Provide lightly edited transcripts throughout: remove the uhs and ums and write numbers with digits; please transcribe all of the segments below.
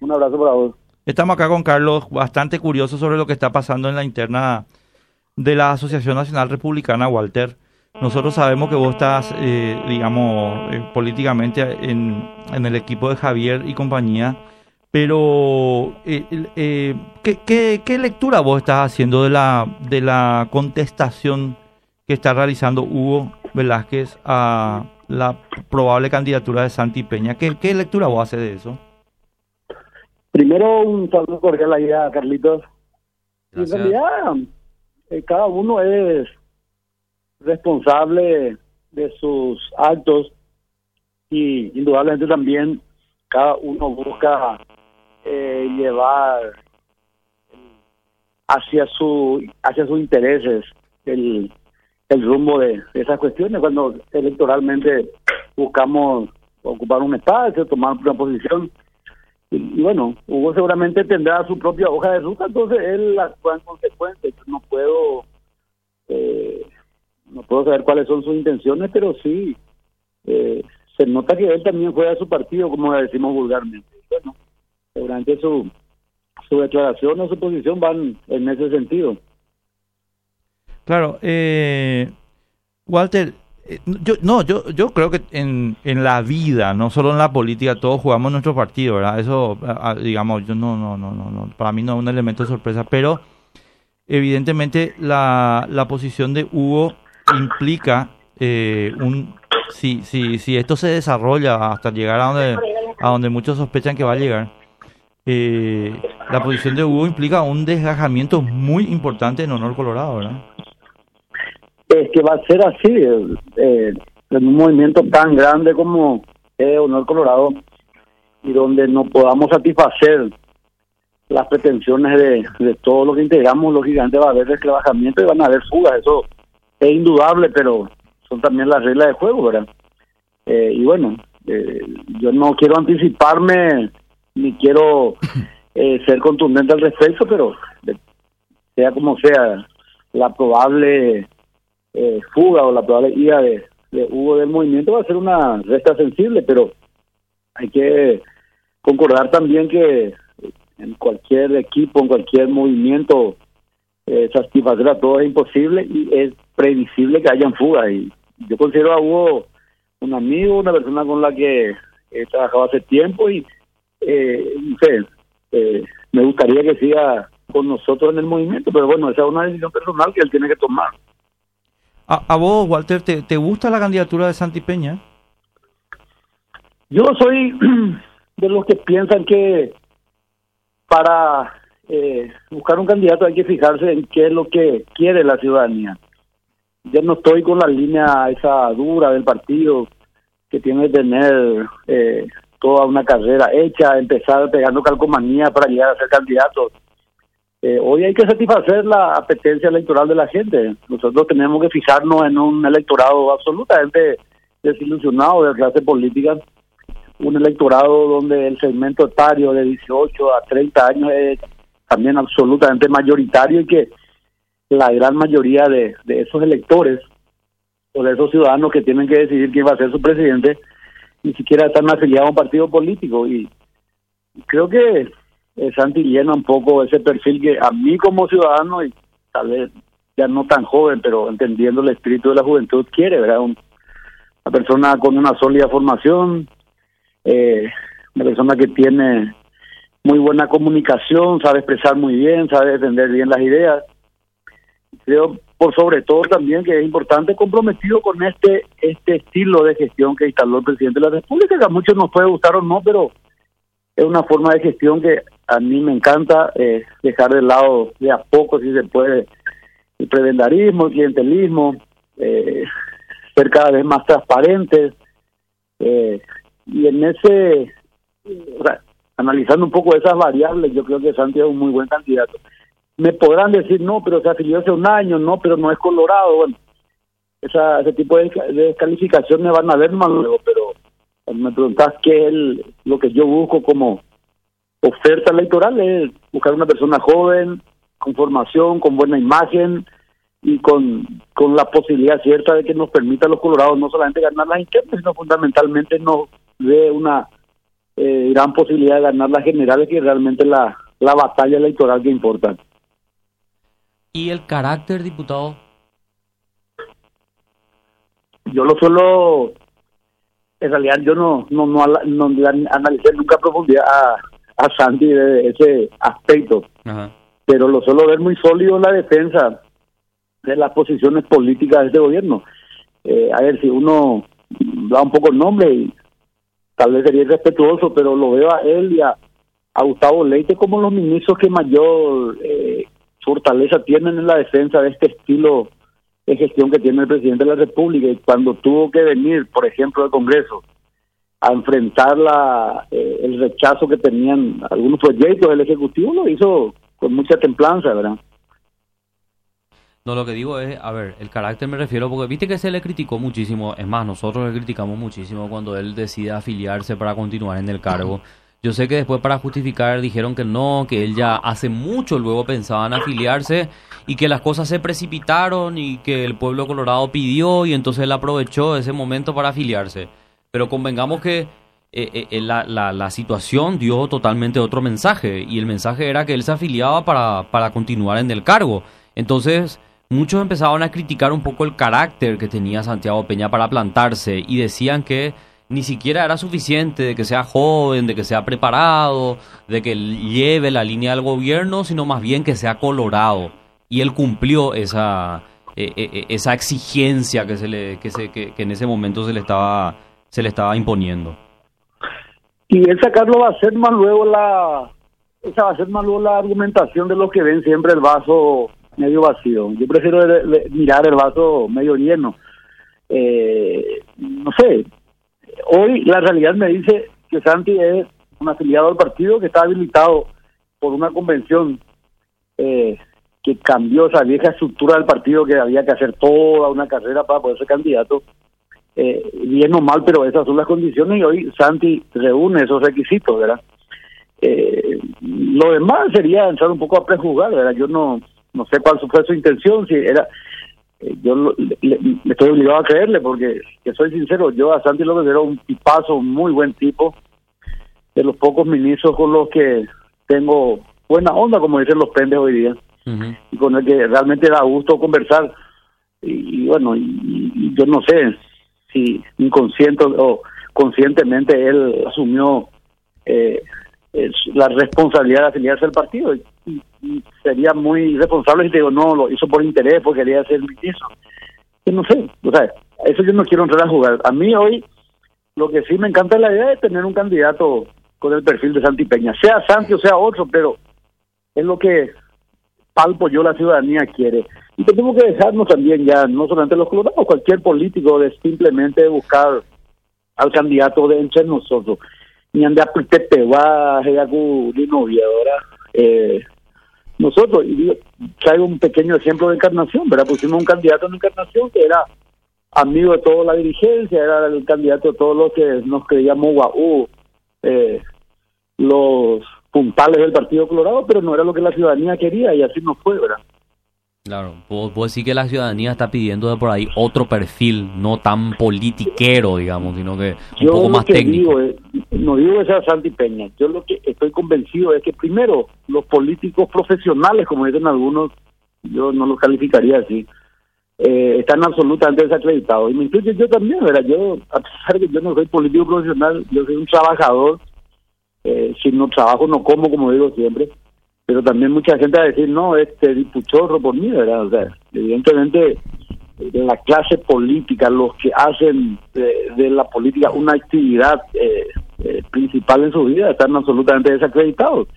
Un abrazo para vos. Estamos acá con Carlos, bastante curioso sobre lo que está pasando en la interna de la Asociación Nacional Republicana, Walter. Nosotros sabemos que vos estás, políticamente en el equipo de Javier y compañía, pero ¿qué lectura vos estás haciendo de la contestación que está realizando Hugo Velázquez a la probable candidatura de Santi Peña? ¿Qué lectura vos haces de eso? Primero, un saludo cordial ahí a Carlitos. Gracias. En realidad, cada uno es responsable de sus actos y indudablemente también cada uno busca llevar hacia sus intereses el rumbo de esas cuestiones. Cuando electoralmente buscamos ocupar un espacio, tomar una posición, y bueno, Hugo seguramente tendrá su propia hoja de ruta, entonces él actúa en consecuencia. No puedo saber cuáles son sus intenciones, pero sí se nota que él también juega su partido, como decimos vulgarmente. Bueno, seguramente su declaración o su posición van en ese sentido. Claro, Walter, yo creo que en la vida, no solo en la política, todos jugamos nuestro partido, ¿verdad? Eso, digamos, yo no, para mí no es un elemento de sorpresa, pero evidentemente la posición de Hugo implica si esto se desarrolla hasta llegar a donde muchos sospechan que va a llegar, la posición de Hugo implica un desgajamiento muy importante en Honor Colorado, ¿verdad? Es que va a ser así, en un movimiento tan grande como Honor Colorado, y donde no podamos satisfacer las pretensiones de todo lo que integramos, lógicamente va a haber desclavajamiento y van a haber fugas, eso es indudable, pero son también las reglas de juego, ¿verdad? Y bueno, yo no quiero anticiparme ni quiero ser contundente al respecto, pero sea como sea, la probable fuga o la probable ida de Hugo del movimiento va a ser una resta sensible, pero hay que concordar también que en cualquier equipo, en cualquier movimiento, satisfacer a todos es imposible y es previsible que hayan fugas. Y yo considero a Hugo un amigo, una persona con la que he trabajado hace tiempo y no sé, me gustaría que siga con nosotros en el movimiento, pero bueno, esa es una decisión personal que él tiene que tomar. ¿A vos, Walter, te gusta la candidatura de Santi Peña? Yo soy de los que piensan que para buscar un candidato hay que fijarse en qué es lo que quiere la ciudadanía. Yo no estoy con la línea esa dura del partido que tiene que tener toda una carrera hecha, empezar pegando calcomanía para llegar a ser candidato. Hoy hay que satisfacer la apetencia electoral de la gente. Nosotros tenemos que fijarnos en un electorado absolutamente desilusionado de la clase política, un electorado donde el segmento etario de 18 a 30 años es también absolutamente mayoritario y que la gran mayoría de esos electores o de esos ciudadanos que tienen que decidir quién va a ser su presidente ni siquiera están afiliados a un partido político, y creo que Santi llena un poco ese perfil que a mí como ciudadano, y tal vez ya no tan joven, pero entendiendo el espíritu de la juventud, quiere, ¿verdad? Una persona con una sólida formación, una persona que tiene muy buena comunicación, sabe expresar muy bien, sabe defender bien las ideas. Creo, por sobre todo también, que es importante, comprometido con este estilo de gestión que instaló el presidente de la República, que a muchos nos puede gustar o no, pero es una forma de gestión que a mí me encanta, dejar de lado de a poco, si se puede, el prebendarismo, el clientelismo, ser cada vez más transparentes, y en ese, analizando un poco esas variables, yo creo que Santi es un muy buen candidato. Me podrán decir, no, pero se afilió hace un año, no, pero no es Colorado. Bueno, ese tipo de descalificaciones van a haber más luego, pero cuando me preguntás qué es lo que yo busco como oferta electoral, es buscar una persona joven, con formación, con buena imagen y con la posibilidad cierta de que nos permita a los colorados no solamente ganar las internas, sino fundamentalmente nos dé una gran posibilidad de ganar las generales, que es realmente la batalla electoral que importa. ¿Y el carácter, diputado? Yo lo suelo, en realidad yo no analicé nunca a profundidad a Santi de ese aspecto. Ajá. Pero lo suelo ver muy sólido en la defensa de las posiciones políticas de este gobierno. A ver, si uno da un poco el nombre, y tal vez sería irrespetuoso, pero lo veo a él y a Gustavo Leite como los ministros que mayor fortaleza tienen en la defensa de este estilo de gestión que tiene el presidente de la República. Y cuando tuvo que venir, por ejemplo, al Congreso a enfrentar el rechazo que tenían algunos proyectos del Ejecutivo, lo hizo con mucha templanza, ¿verdad? No, lo que digo es, a ver, el carácter me refiero, porque viste que se le criticó muchísimo, es más, nosotros le criticamos muchísimo cuando él decide afiliarse para continuar en el cargo. Yo sé que después, para justificar, dijeron que no, que él ya hace mucho luego pensaba en afiliarse y que las cosas se precipitaron y que el pueblo colorado pidió y entonces él aprovechó ese momento para afiliarse. Pero convengamos que la situación dio totalmente otro mensaje, y el mensaje era que él se afiliaba para continuar en el cargo. Entonces muchos empezaban a criticar un poco el carácter que tenía Santiago Peña para plantarse, y decían que ni siquiera era suficiente de que sea joven, de que sea preparado, de que lleve la línea del gobierno, sino más bien que sea colorado. Y él cumplió esa exigencia que en ese momento se le estaba imponiendo. Y él sacarlo va a ser más luego la argumentación de los que ven siempre el vaso medio vacío. Yo prefiero mirar el vaso medio lleno. No sé, hoy la realidad me dice que Santi es un afiliado al partido que está habilitado por una convención que cambió esa vieja estructura del partido, que había que hacer toda una carrera para poder ser candidato. Bien o mal, pero esas son las condiciones, y hoy Santi reúne esos requisitos, ¿verdad? Lo demás sería entrar un poco a prejuzgar, ¿verdad? Yo no sé cuál fue su intención, si era... yo me estoy obligado a creerle, porque, que soy sincero, yo a Santi lo considero un tipazo, un muy buen tipo, de los pocos ministros con los que tengo buena onda, como dicen los pendes hoy día, y con el que realmente da gusto conversar. Y bueno, y yo no sé si inconsciente o conscientemente él asumió la responsabilidad de afiliarse al partido, y sería muy irresponsable si te digo, no, lo hizo por interés, porque quería ser ministro. Yo no sé, o sea, eso yo no quiero entrar a jugar. A mí hoy lo que sí me encanta es la idea de tener un candidato con el perfil de Santi Peña, sea Santi o sea otro, pero es lo que palpo yo, la ciudadanía quiere. Y tenemos que dejarnos también ya, no solamente los colorados, cualquier político, de simplemente buscar al candidato de entre nosotros. Ni andar por Tepehuá, nosotros, y digo, traigo un pequeño ejemplo de Encarnación, ¿verdad? Pusimos un candidato en Encarnación que era amigo de toda la dirigencia, era el candidato de todos los que nos creíamos los puntales del Partido Colorado, pero no era lo que la ciudadanía quería, y así no fue, ¿verdad? Claro, puedo decir que la ciudadanía está pidiendo de por ahí otro perfil, no tan politiquero, digamos, sino que un poco más técnico. No digo que sea Santi Peña, yo lo que estoy convencido es que primero los políticos profesionales, como dicen algunos, yo no los calificaría así, están absolutamente desacreditados, y me incluye yo también, ¿verdad? Yo, a pesar de que yo no soy político profesional, yo soy un trabajador, si no trabajo no como digo siempre. Pero también mucha gente va a decir, no, dipuchorro por mí, ¿verdad? O sea, evidentemente la clase política, los que hacen de la política una actividad principal en su vida, están absolutamente desacreditados.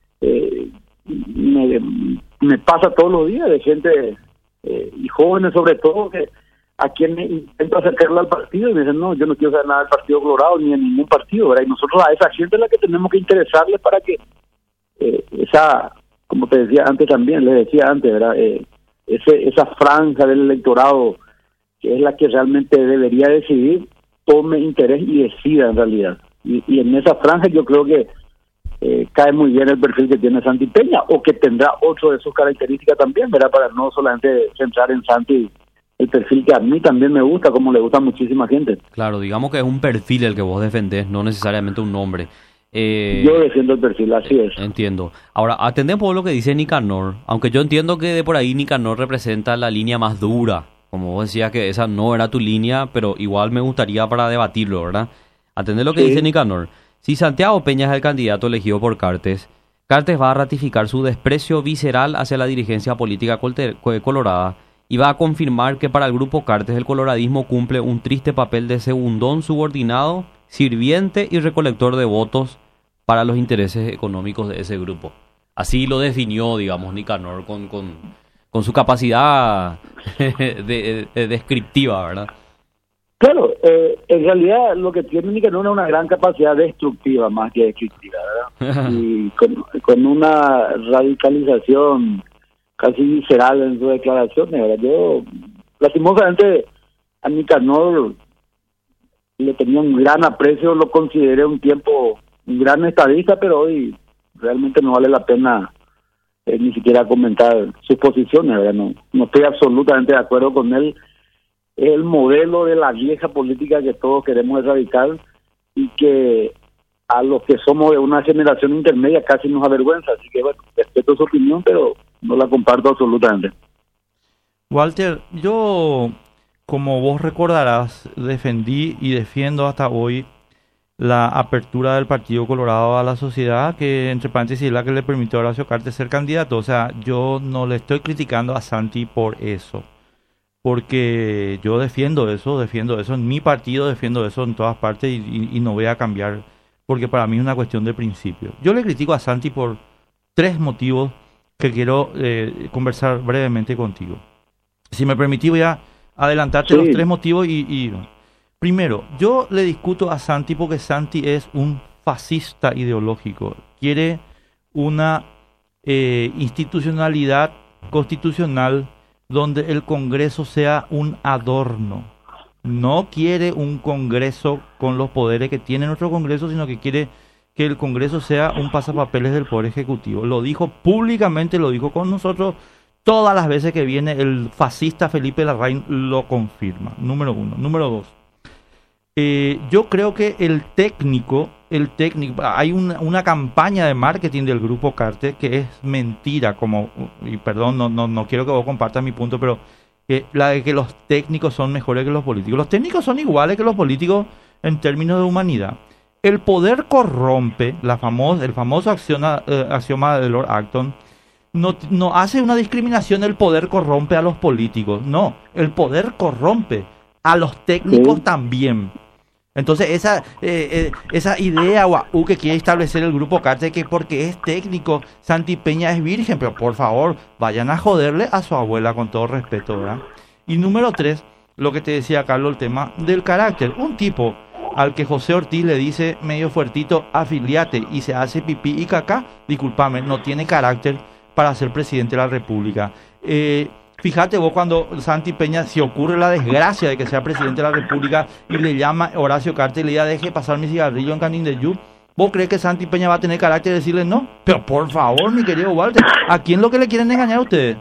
Me pasa todos los días de gente, y jóvenes sobre todo, que a quien intento acercarle al partido y me dicen, no, yo no quiero saber nada del Partido Colorado ni en ningún partido, ¿verdad? Y nosotros a esa gente es la que tenemos que interesarle para que esa, como te decía antes también, le decía antes, ¿verdad? Esa franja del electorado, que es la que realmente debería decidir, tome interés y decida en realidad. Y en esa franja yo creo que cae muy bien el perfil que tiene Santi Peña, o que tendrá otro de sus características también, ¿verdad? Para no solamente centrar en Santi el perfil que a mí también me gusta, como le gusta a muchísima gente. Claro, digamos que es un perfil el que vos defendés, no necesariamente un nombre. Yo defiendo el perfil, así es. Entiendo. Ahora, atendemos por lo que dice Nicanor, aunque yo entiendo que de por ahí Nicanor representa la línea más dura. Como vos decías que esa no era tu línea, pero igual me gustaría para debatirlo, ¿verdad? Atender lo que dice Nicanor. Si Santiago Peña es el candidato elegido por Cartes, Cartes va a ratificar su desprecio visceral hacia la dirigencia política colorada y va a confirmar que para el grupo Cartes el coloradismo cumple un triste papel de segundón subordinado, sirviente y recolector de votos para los intereses económicos de ese grupo. Así lo definió, digamos, Nicanor con su capacidad descriptiva, ¿verdad? Claro, en realidad lo que tiene Nicanor es una gran capacidad destructiva más que descriptiva, ¿verdad? Y con una radicalización casi visceral en sus declaraciones, ¿verdad? Yo, lastimosamente, a Nicanor le tenía un gran aprecio, lo consideré un tiempo un gran estadista, pero hoy realmente no vale la pena ni siquiera comentar sus posiciones, ¿verdad? No estoy absolutamente de acuerdo con él. Es el modelo de la vieja política que todos queremos erradicar y que a los que somos de una generación intermedia casi nos avergüenza. Así que, bueno, respeto su opinión, pero no la comparto absolutamente. Walter, yo, como vos recordarás, defendí y defiendo hasta hoy la apertura del Partido Colorado a la sociedad, que entre paréntesis es la que le permitió a Horacio Cartes ser candidato. O sea, yo no le estoy criticando a Santi por eso, porque yo defiendo eso en mi partido, defiendo eso en todas partes y no voy a cambiar, porque para mí es una cuestión de principio. Yo le critico a Santi por 3 motivos que quiero conversar brevemente contigo. Si me permitís, voy a adelantarte los 3 motivos y primero, yo le discuto a Santi porque Santi es un fascista ideológico. Quiere una institucionalidad constitucional donde el Congreso sea un adorno. No quiere un Congreso con los poderes que tiene nuestro Congreso, sino que quiere que el Congreso sea un pasapapeles del Poder Ejecutivo. Lo dijo públicamente, lo dijo con nosotros. Todas las veces que viene el fascista Felipe Larraín lo confirma. Número 1. Número 2. Yo creo que el técnico, hay una campaña de marketing del grupo Cartes que es mentira, y perdón, no quiero que vos compartas mi punto, pero la de que los técnicos son mejores que los políticos. Los técnicos son iguales que los políticos en términos de humanidad. El poder corrompe, el famoso axioma de Lord Acton, no hace una discriminación, el poder corrompe a los políticos. No, el poder corrompe a los técnicos también. Entonces esa idea que quiere establecer el grupo Cartes, que porque es técnico Santi Peña es virgen, pero por favor vayan a joderle a su abuela, con todo respeto, ¿verdad? Y número 3, lo que te decía Carlos, el tema del carácter. Un tipo al que José Ortiz le dice medio fuertito, afiliate, y se hace pipí y caca, discúlpame, no tiene carácter para ser presidente de la República. Fíjate vos, cuando Santi Peña, si ocurre la desgracia de que sea presidente de la República y le llama Horacio Cartes y le diga deje pasar mi cigarrillo en Canindeyú, ¿vos crees que Santi Peña va a tener carácter de decirle no? Pero por favor, mi querido Walter, ¿a quién lo que le quieren engañar a ustedes?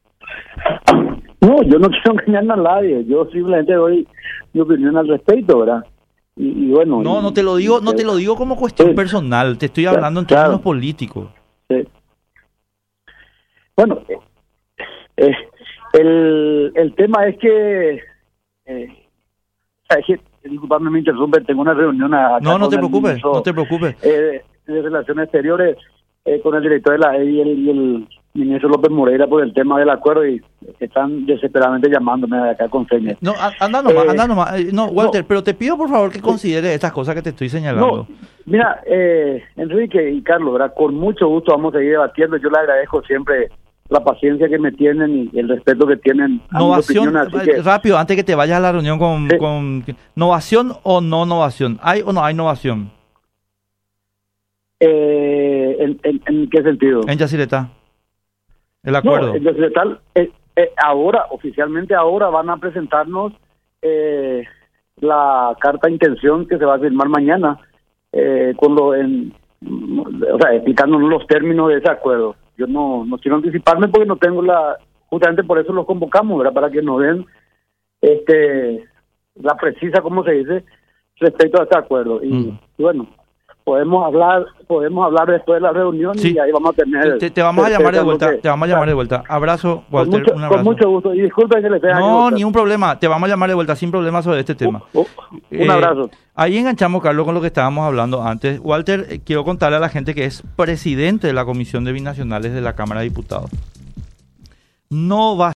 No, yo no quiero engañar a nadie, yo simplemente doy mi opinión al respecto, ¿verdad? Y bueno... No te lo digo como cuestión personal, te estoy hablando en términos políticos. Sí. Bueno, el tema es que... disculpame, me interrumpe, tengo una reunión acá. No te preocupes. De Relaciones Exteriores con el director de la EI y el ministro López Moreira por el tema del acuerdo y están desesperadamente llamándome de acá con señas. No, anda nomás. No, Walter, pero te pido por favor que considere estas cosas que te estoy señalando. No, mira, Enrique y Carlos, ¿verdad? Con mucho gusto vamos a seguir debatiendo. Yo le agradezco siempre la paciencia que me tienen y el respeto que tienen a Novación, mi opinión, así que... rápido, antes que te vayas a la reunión con ¿novación o no novación? ¿Hay o no hay novación? ¿En qué sentido? En Yacyretá. El acuerdo. No, en Yacyretá, ahora, oficialmente ahora van a presentarnos la carta de intención que se va a firmar mañana, explicándonos los términos de ese acuerdo. Yo no quiero anticiparme porque no tengo justamente por eso los convocamos, ¿verdad? Para que nos den la precisa, ¿cómo se dice?, respecto a este acuerdo. Y bueno, podemos hablar después de la reunión Sí. y ahí vamos a tener... Te vamos a llamar de certeza vuelta, lo que- te vamos a llamar de vuelta. Abrazo, Con Walter, mucho, un abrazo. con mucho gusto. Y disculpen que les tenga que No, cortar. ni un problema. Te vamos a llamar de vuelta sin problema sobre este tema. Un abrazo. Ahí enganchamos, Carlos, con lo que estábamos hablando antes. Walter, quiero contarle a la gente que es presidente de la Comisión de Binacionales de la Cámara de Diputados. No va